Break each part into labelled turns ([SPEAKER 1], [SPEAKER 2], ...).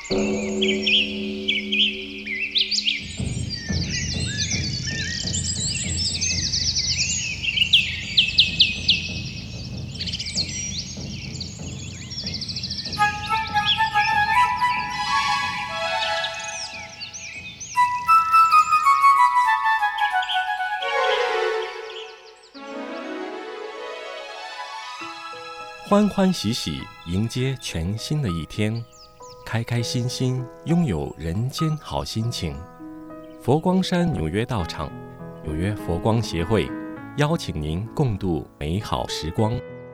[SPEAKER 1] 欢欢喜喜迎接全新的一天，开开心心拥有人间好心情。佛光山纽约道场纽约佛光协会邀请您共度美好时光。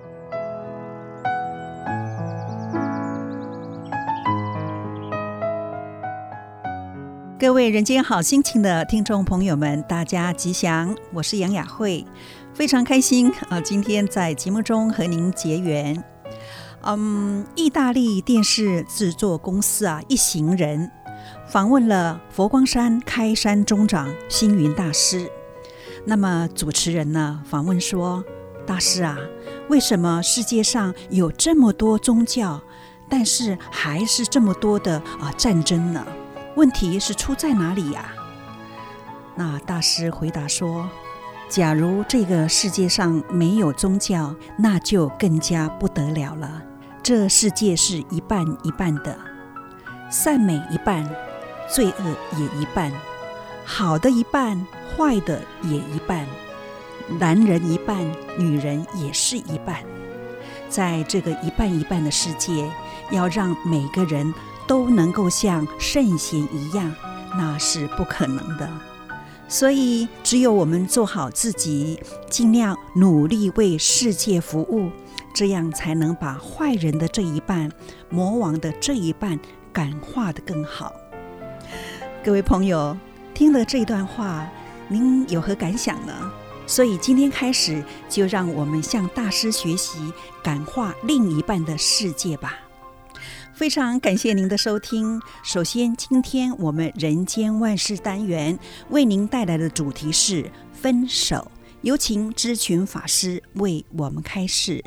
[SPEAKER 2] 各位人间好心情的听众朋友们，大家吉祥，我是杨雅慧，非常开心今天在节目中和您结缘。意大利电视制作公司一行人访问了佛光山开山宗长星云大师。那么主持人呢访问说，大师为什么世界上有这么多宗教，但是还是这么多的战争呢？问题是出在哪里呀？那大师回答说，假如这个世界上没有宗教，那就更加不得了了。这世界是一半一半的，善美一半，罪恶也一半，好的一半，坏的也一半，男人一半，女人也是一半。在这个一半一半的世界，要让每个人都能够像圣贤一样，那是不可能的。所以只有我们做好自己，尽量努力为世界服务，这样才能把坏人的这一半，魔王的这一半感化得更好。各位朋友，听了这段话，您有何感想呢？所以今天开始，就让我们向大师学习，感化另一半的世界吧。非常感谢您的收听。首先，今天我们人间万事单元为您带来的主题是分手，有请知群法师为我们开示。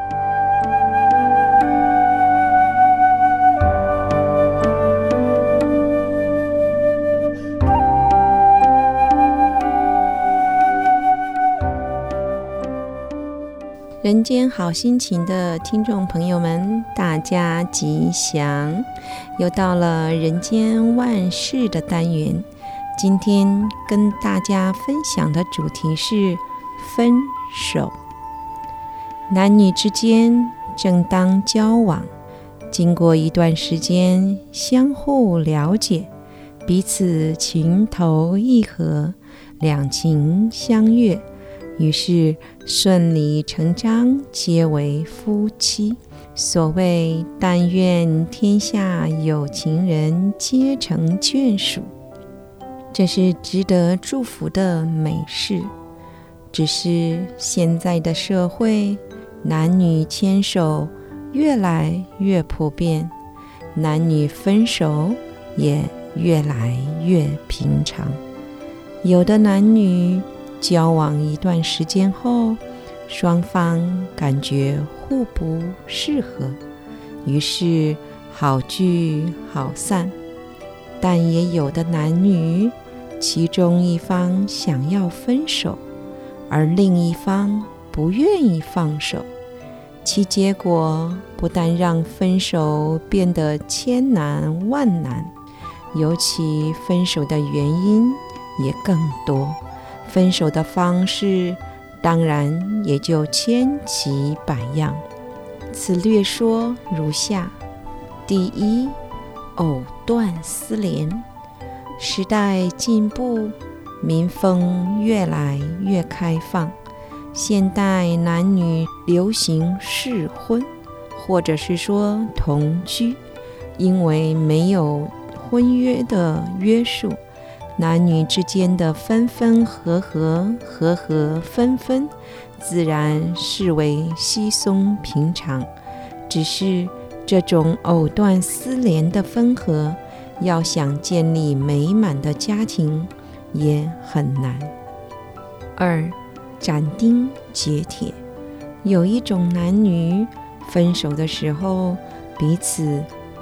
[SPEAKER 3] 人间好心情的听众朋友们，大家吉祥！又到了人间万事的单元，今天跟大家分享的主题是分手。男女之间正当交往，经过一段时间相互了解，彼此情投意合，两情相悦，于是顺理成章结为夫妻。所谓但愿天下有情人皆成眷属，这是值得祝福的美事。只是现在的社会，男女牵手越来越普遍，男女分手也越来越平常。有的男女交往一段时间后，双方感觉互不适合，于是好聚好散。但也有的男女，其中一方想要分手，而另一方不愿意放手，其结果不但让分手变得千难万难，尤其分手的原因也更多，分手的方式当然也就千奇百样。此略说如下：第一，藕断丝连。时代进步，民风越来越开放，现代男女流行适婚，或者是说同居。因为没有婚约的约束，男女之间的分分合合，合合分分，自然视为稀松平常。只是这种藕断丝连的分合，要想建立美满的家庭也很难。二，斩钉截铁。有一种男女分手的时候，彼此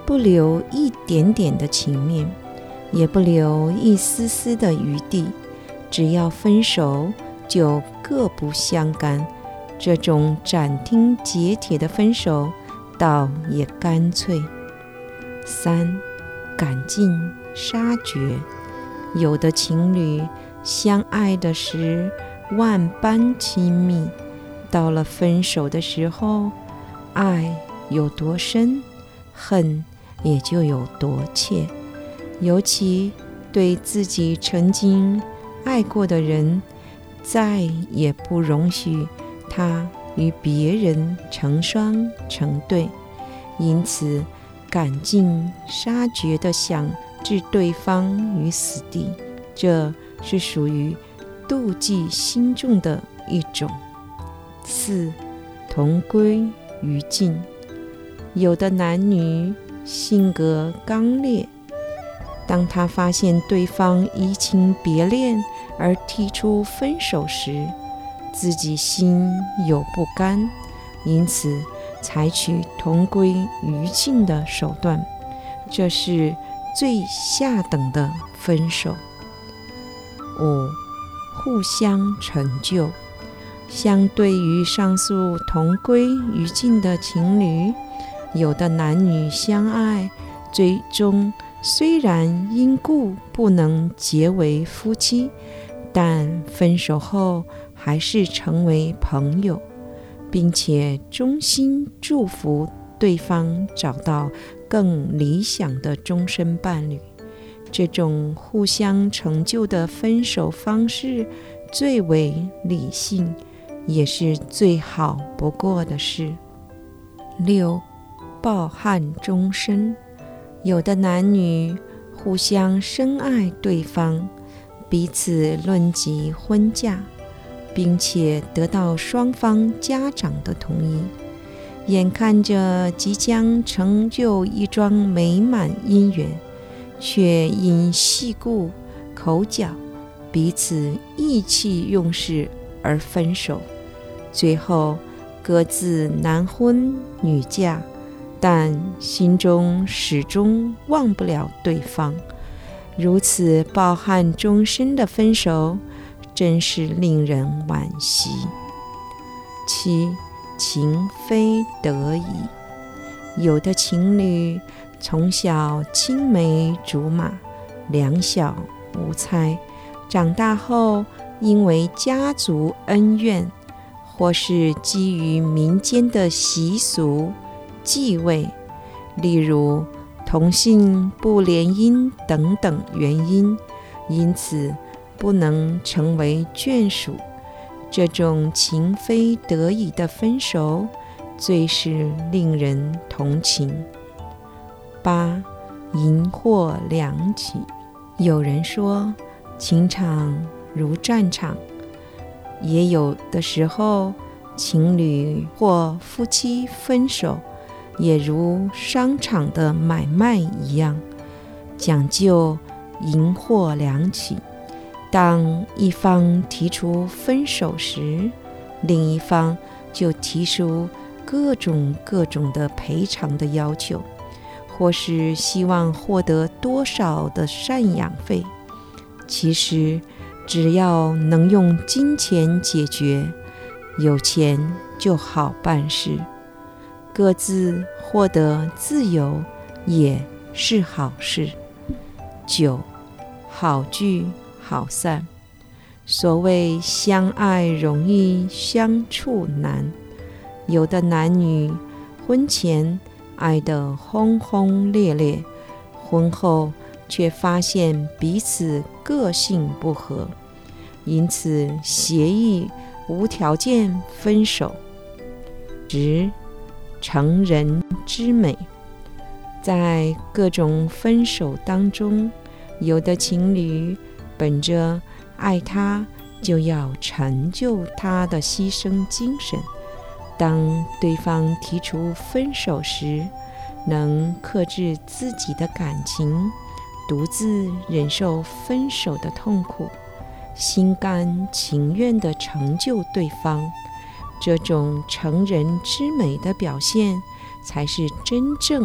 [SPEAKER 3] 不留一点点的情面，也不留一丝丝的余地，只要分手就各不相干。这种斩钉截铁的分手倒也干脆。3. 赶尽杀绝。有的情侣相爱的时万般亲密，到了分手的时候，爱有多深，恨也就有多切。尤其对自己曾经爱过的人，再也不容许他与别人成双成对，因此赶尽杀绝地想置对方于死地，这是属于妒忌心重的一种。4. 同归于尽。有的男女性格刚烈，当他发现对方移情别恋而提出分手时，自己心有不甘，因此采取同归于尽的手段，这是最下等的分手。5. 互相成就。相对于上述同归于尽的情侣，有的男女相爱，最终虽然因故不能结为夫妻，但分手后还是成为朋友，并且衷心祝福对方找到更理想的终身伴侣。这种互相成就的分手方式最为理性，也是最好不过的事。6. 抱憾终身。有的男女互相深爱对方，彼此论及婚嫁，并且得到双方家长的同意，眼看着即将成就一桩美满姻缘，却因细故口角，彼此意气用事而分手，最后各自男婚女嫁，但心中始终忘不了对方。如此抱憾终身的分手，真是令人惋惜。7. 情非得已。有的情侣从小青梅竹马，两小无猜，长大后因为家族恩怨，或是基于民间的习俗忌讳，例如同性不联姻等等原因，因此不能成为眷属。这种情非得已的分手，最是令人同情。8. 银货两起。有人说，情场如战场，也有的时候，情侣或夫妻分手，也如商场的买卖一样，讲究银货两起。当一方提出分手时，另一方就提出各种的赔偿的要求，或是希望获得多少的赡养费。其实只要能用金钱解决，有钱就好办事，各自获得自由也是好事。9. 好聚好散。所谓相爱容易相处难，有的男女婚前爱得轰轰烈烈，婚后却发现彼此个性不合，因此协议无条件分手。10. 成人之美。在各种分手当中，有的情侣本着爱他就要成就他的牺牲精神，当对方提出分手时，能克制自己的感情，独自忍受分手的痛苦，心甘情愿地成就对方。这种成人之美的表现，才是真正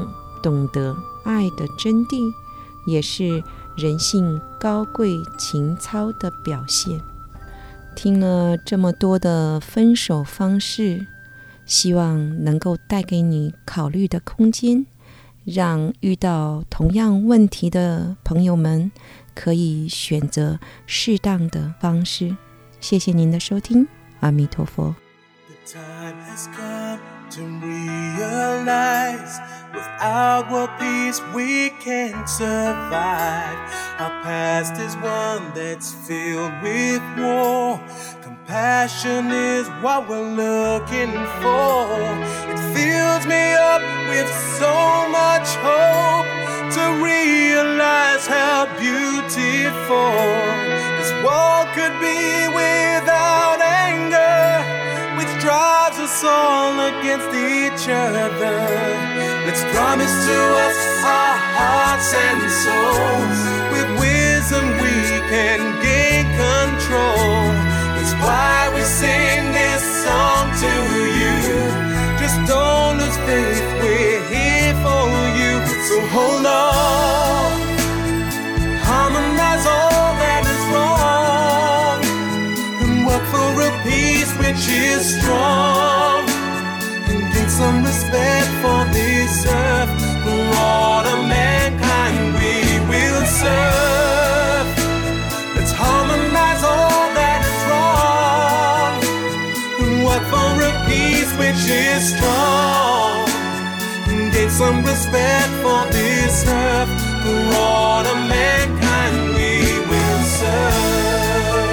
[SPEAKER 3] 懂得爱的真谛，也是人性高贵情操的表现。听了这么多的分手方式，希望能够带给你考虑的空间，让遇到同样问题的朋友们可以选择适当的方式。谢谢您的收听，阿弥陀佛。
[SPEAKER 4] The time has come to realize without world peace we can't survive. Our past is one that's filled with war. Compassion is what we're looking for. It fills me up with so much hope to realize how beautiful this world could be without anger, which drives us all against each other. Let's promise to us our hearts and souls. With wisdom we can gain control. That's why we sing this song to you. Just don't lose faith, we're here for you. So hold on, harmonize all that is wrong, and work for a peace which is strong, and gain some respect for this earth. For all of mankind we will serve. Let's harmonize all that is wrong, and work for a peace which is strong, and gain some respect for this earth. For all of mankind we will serve.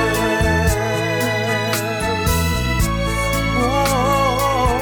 [SPEAKER 4] Whoa.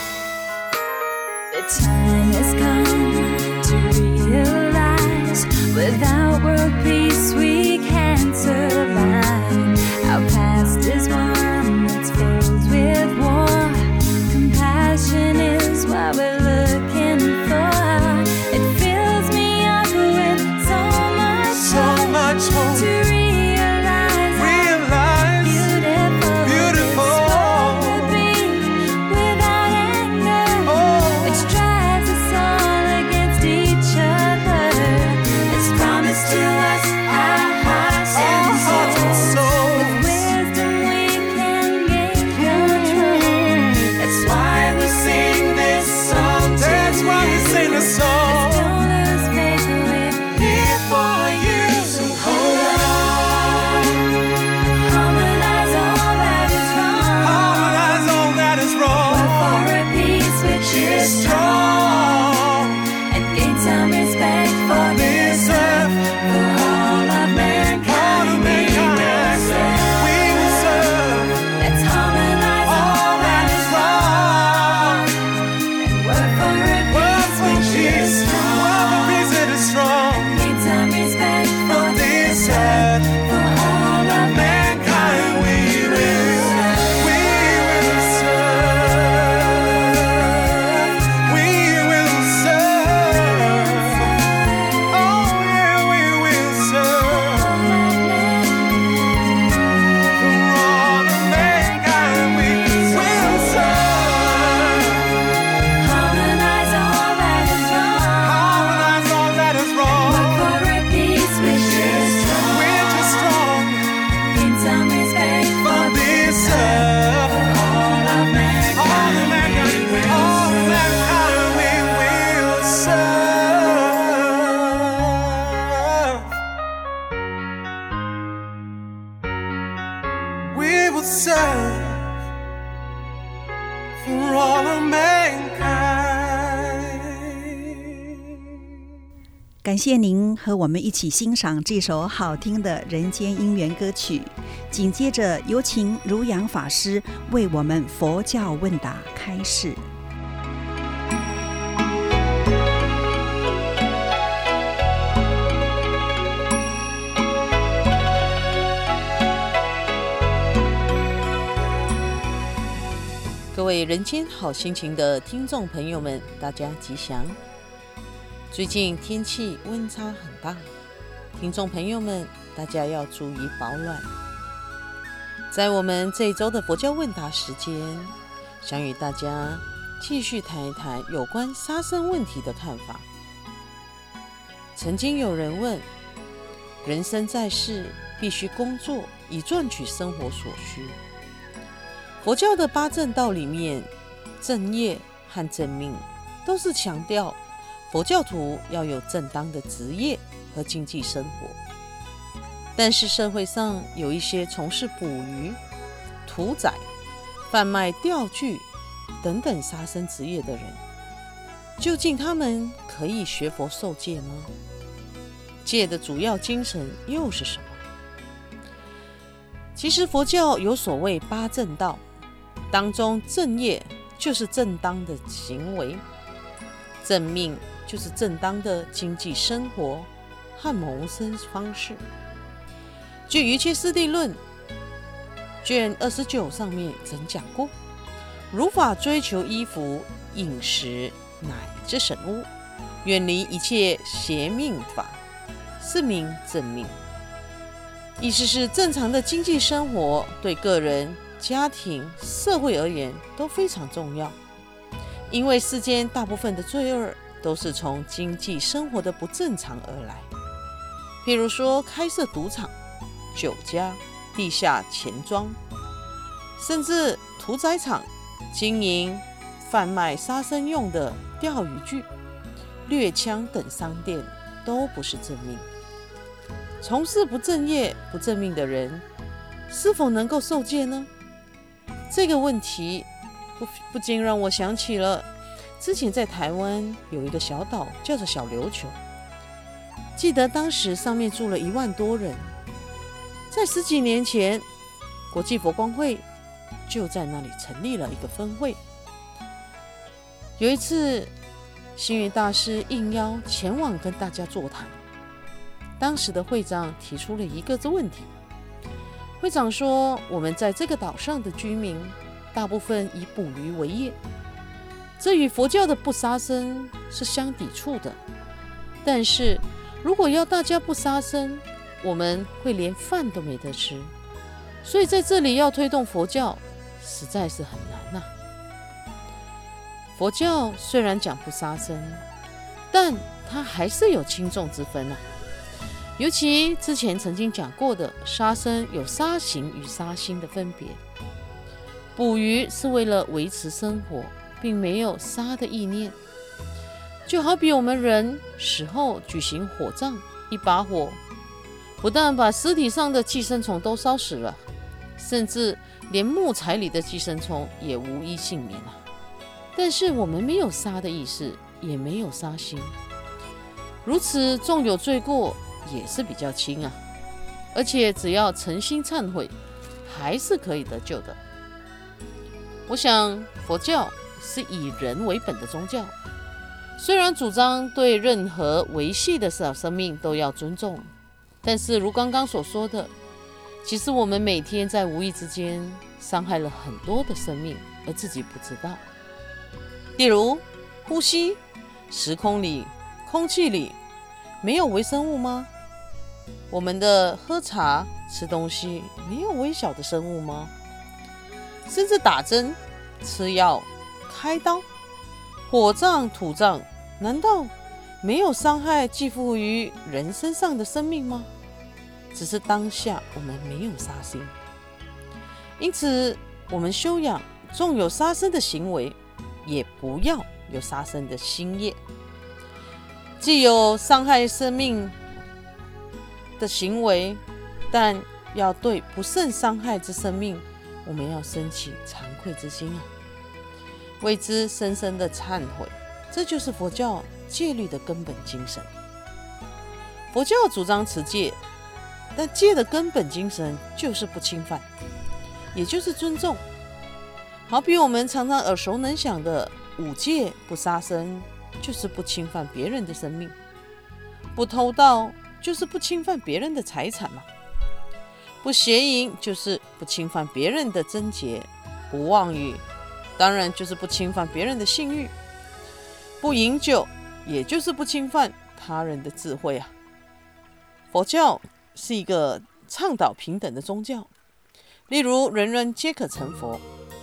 [SPEAKER 5] The time has come to realize without world peace we can't survive. Our past is one that's filled with war. Compassion is what we're looking for. It fills me up with so much hope to realize how beautiful this world could be without anger, which drives us all against each other. It's promised to us our hearts and souls. With wisdom we can gain control. That's why we sing this song.
[SPEAKER 4] That's why we sing this song.
[SPEAKER 5] Don't lose faith, we're here for you. So hold on, harmonize all that is wrong.
[SPEAKER 4] Harmonize all that is wrong.
[SPEAKER 5] Work for a peace which is strong, and gain some respect for this earth. For all of mankind we will serve.
[SPEAKER 4] We will serve.
[SPEAKER 5] Let's harmonize all that is wrong, and work for a peace which is strong.
[SPEAKER 4] Work for peace that is strong.
[SPEAKER 5] Gain some respect for
[SPEAKER 4] This
[SPEAKER 5] this
[SPEAKER 4] earth.
[SPEAKER 5] earth. For all of
[SPEAKER 4] Mankind we will serve. We will serve. We will serve. Oh yeah, we will serve. For all of mankind we will serve.
[SPEAKER 5] Harmonize all that is wrong.
[SPEAKER 4] Harmonize all that is wrong.
[SPEAKER 5] For a peace which is strong.
[SPEAKER 4] We're just strong.
[SPEAKER 5] Gain some respect
[SPEAKER 4] For
[SPEAKER 5] for
[SPEAKER 4] this earth.
[SPEAKER 5] all of mankind.
[SPEAKER 4] All of mankind we will serve. We will serve for all of mankind.
[SPEAKER 2] 感谢您和我们一起欣赏这首好听的人间姻缘歌曲。紧接着有请如阳法师为我们佛教问答开示。
[SPEAKER 6] 各位人间好心情的听众朋友们，大家吉祥。最近天气温差很大，听众朋友们，大家要注意保暖。在我们这一周的佛教问答时间，想与大家继续谈一谈有关杀生问题的看法。曾经有人问，人生在世必须工作以赚取生活所需。佛教的八正道里面，正业和正命都是强调佛教徒要有正当的职业和经济生活。但是社会上有一些从事捕鱼、屠宰、贩卖钓具等等杀生职业的人，究竟他们可以学佛受戒吗？戒的主要精神又是什么？其实佛教有所谓八正道，当中正业就是正当的行为，正命就是正当的经济生活和谋生方式。据《瑜伽师地论》卷29上面曾讲过，如法追求衣服、饮食乃至神物，远离一切邪命法，是名正命。意思是正常的经济生活对个人、家庭、社会而言都非常重要，因为世间大部分的罪恶都是从经济生活的不正常而来。譬如说开设赌场、酒家、地下钱庄，甚至屠宰场经营贩卖杀生用的钓鱼具、掠枪等商店，都不是正命。从事不正业、不正命的人，是否能够受戒呢？这个问题不禁让我想起了之前在台湾有一个小岛叫做小琉球，记得当时上面住了1万多人。在10几年前，国际佛光会就在那里成立了一个分会。有一次，星云大师应邀前往跟大家座谈，当时的会长提出了一个问题。会长说，我们在这个岛上的居民大部分以捕鱼为业，这与佛教的不杀生是相抵触的。但是如果要大家不杀生，我们会连饭都没得吃，所以在这里要推动佛教实在是很难啊。佛教虽然讲不杀生，但它还是有轻重之分啊。尤其之前曾经讲过的，杀生有杀形与杀心的分别。捕鱼是为了维持生活，并没有杀的意念。就好比我们人死后举行火葬，一把火不但把尸体上的寄生虫都烧死了，甚至连木材里的寄生虫也无一幸免啊。但是我们没有杀的意识，也没有杀心，如此纵有罪过也是比较轻啊。而且只要诚心忏悔，还是可以得救的。我想佛教是以人为本的宗教，虽然主张对任何维系的小生命都要尊重，但是如刚刚所说的，其实我们每天在无意之间伤害了很多的生命，而自己不知道。例如呼吸，时空里、空气里没有微生物吗？我们的喝茶、吃东西没有微小的生物吗？甚至打针、吃药、开刀、火葬、土葬，难道没有伤害寄附于人身上的生命吗？只是当下我们没有杀心。因此我们修养纵有杀生的行为，也不要有杀生的心业。既有伤害生命的行为，但要对不慎伤害之生命，我们要升起惭愧之心啊，为之深深的忏悔。这就是佛教戒律的根本精神。佛教主张持戒，但戒的根本精神就是不侵犯，也就是尊重。好比我们常常耳熟能详的五戒不杀生，就是不侵犯别人的生命；不偷盗，就是不侵犯别人的财产嘛；不邪淫，就是不侵犯别人的贞洁；不妄语，当然就是不侵犯别人的性欲；不饮酒，也就是不侵犯他人的智慧啊。佛教是一个倡导平等的宗教，例如人人皆可成佛。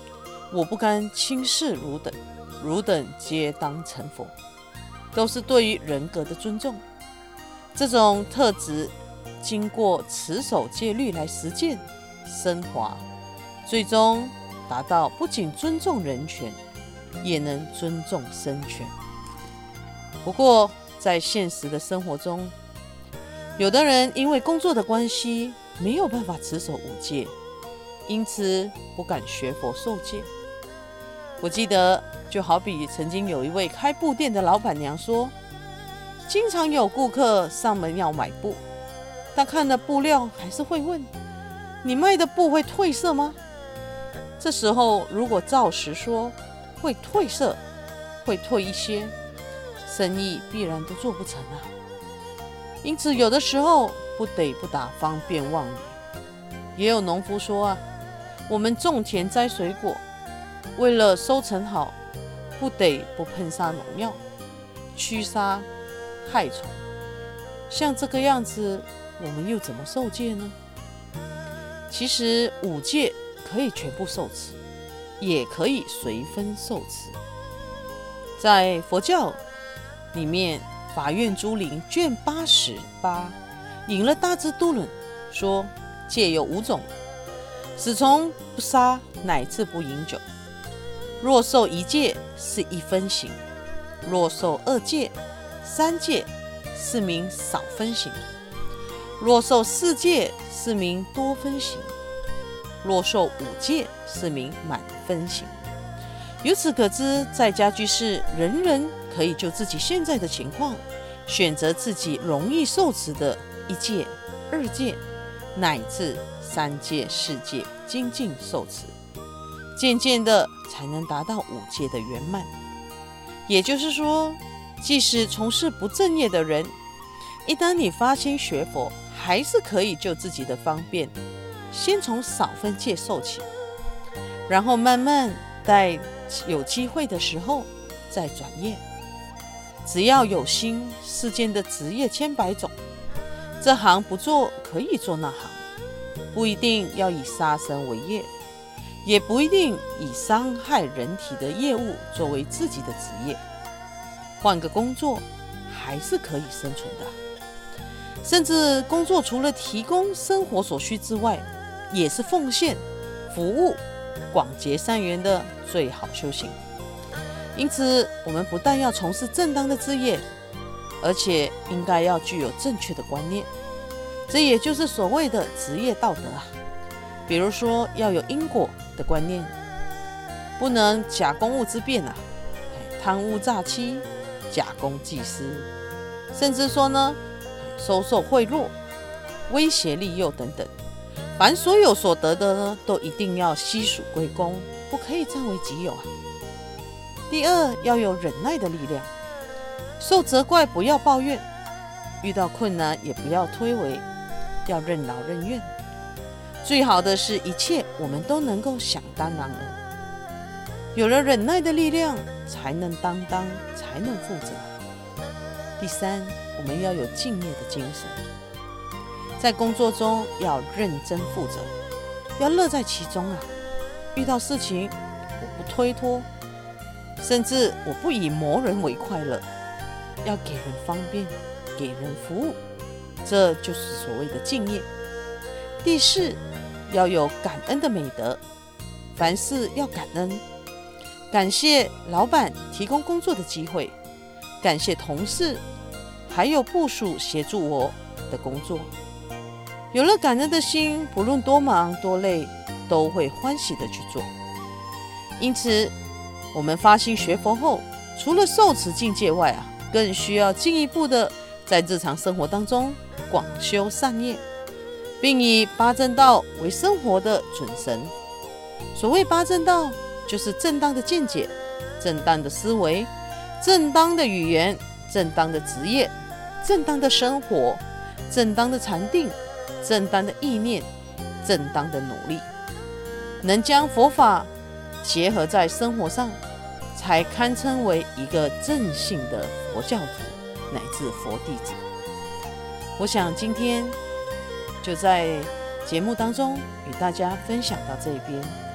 [SPEAKER 6] 我不甘轻视汝等，汝等皆当成佛，都是对于人格的尊重。这种特质经过持守戒律来实践升华，最终达到不仅尊重人权，也能尊重生权。不过在现实的生活中，有的人因为工作的关系没有办法持守五戒，因此不敢学佛受戒。我记得就好比曾经有一位开布店的老板娘说，经常有顾客上门要买布，但看了布料还是会问，你卖的布会褪色吗？这时候如果照实说会褪色，会褪一些，生意必然都做不成啊。因此有的时候不得不打方便妄语。也有农夫说啊，我们种田栽水果，为了收成好，不得不喷洒农药，驱杀害虫。像这个样子，我们又怎么受戒呢？其实五戒可以全部受持，也可以随分受持。在佛教里面，法院珠林卷88引了大智度论，说戒有5种，始从不杀乃至不饮酒。若受1戒是1分刑，若受2戒、3戒是名少分刑，若受4戒是名多分刑，若受5戒是名满分刑。由此可知，在家居士人人可以就自己现在的情况，选择自己容易受持的1戒、2戒，乃至3戒、4戒，精进受持，渐渐的才能达到5戒的圆满。也就是说，即使从事不正业的人，一旦你发心学佛，还是可以就自己的方便，先从少分戒受起，然后慢慢待有机会的时候再转业。只要有心，世间的职业千百种，这行不做可以做那行，不一定要以杀生为业，也不一定以伤害人体的业务作为自己的职业。换个工作还是可以生存的，甚至工作除了提供生活所需之外，也是奉献、服务、广结善缘的最好修行。因此，我们不但要从事正当的职业，而且应该要具有正确的观念，这也就是所谓的职业道德啊。比如说，要有因果的观念，不能假公务之便啊，贪污诈欺、假公济私，甚至说呢，收受贿赂、威胁利诱等等。凡所有所得的呢，都一定要悉数归公，不可以占为己有啊。第二，要有忍耐的力量，受责怪不要抱怨，遇到困难也不要推诿，要任劳任怨。最好的是一切我们都能够想当然尔。有了忍耐的力量，才能担当，才能负责。第三，我们要有敬业的精神，在工作中要认真负责，要乐在其中啊。遇到事情我不推脱，甚至我不以磨人为快乐，要给人方便，给人服务，这就是所谓的敬业。第四，要有感恩的美德，凡事要感恩，感谢老板提供工作的机会，感谢同事还有部属协助我的工作。有了感恩的心，不论多忙多累，都会欢喜的去做。因此我们发心学佛后，除了受持境界外啊，更需要进一步的在日常生活当中广修善业，并以八正道为生活的准绳。所谓八正道，就是正当的见解、正当的思维、正当的语言、正当的职业、正当的生活、正当的禅定、正当的意念、正当的努力，能将佛法结合在生活上，才堪称为一个正信的佛教徒乃至佛弟子。我想今天就在节目当中与大家分享到这边，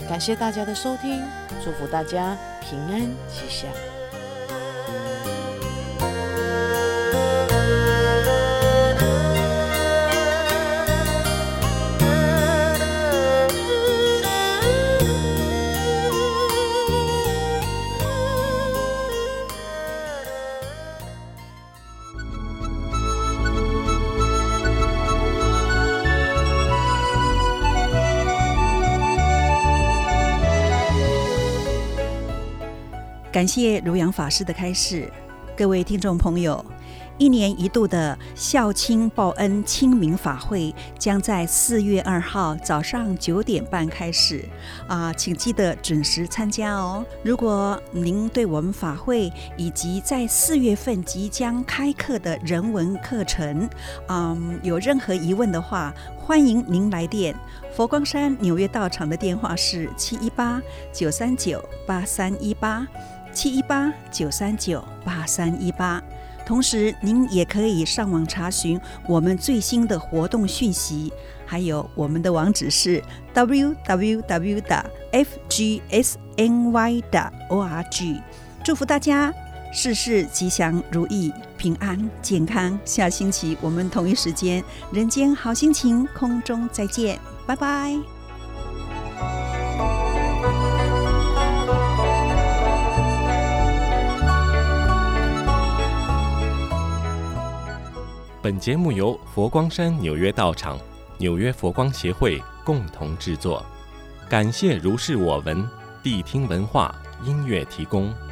[SPEAKER 6] 感谢大家的收听，祝福大家平安吉祥。
[SPEAKER 2] 感谢如阳法师的开示，各位听众朋友，1年1度的孝亲报恩清明法会将在4月2号早上9点半开始请记得准时参加哦。如果您对我们法会以及在4月份即将开课的人文课程有任何疑问的话，欢迎您来电。佛光山纽约道场的电话是718-939-8318。718-939-8318。同时您也可以上网查询我们最新的活动讯息，还有我们的网址是 www.fgsny.org。 祝福大家事事吉祥如意，平安健康。下星期我们同一时间人间好心情空中再见，拜拜。
[SPEAKER 1] 本节目由佛光山纽约道场、纽约佛光协会共同制作，感谢如是我闻谛听文化音乐提供。